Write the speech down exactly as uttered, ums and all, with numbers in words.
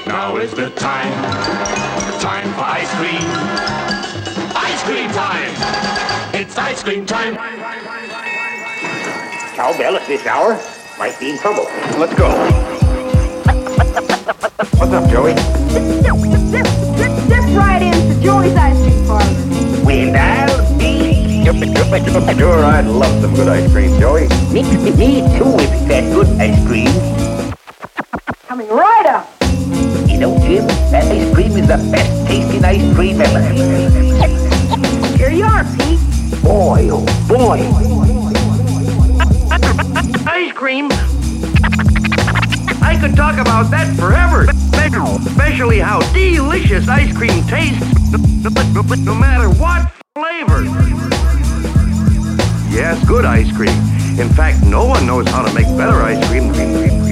Now is the time, time for ice cream. Ice cream time! It's ice cream time! Cowbell at this hour might be in trouble. Let's go. What's up, Joey? Step right into Joey's ice cream parlor. Well, I'll be... Sure, I'd love some good ice cream, Joey. Me, me, me too, if it's that good ice cream. Coming right up. You know, Jim, that ice cream is the best tasting ice cream ever. Here you are, Pete. Boy, oh boy. Ice cream? I could talk about that forever. Especially how delicious ice cream tastes, no matter what flavor. Yes, good ice cream. In fact, no one knows how to make better ice cream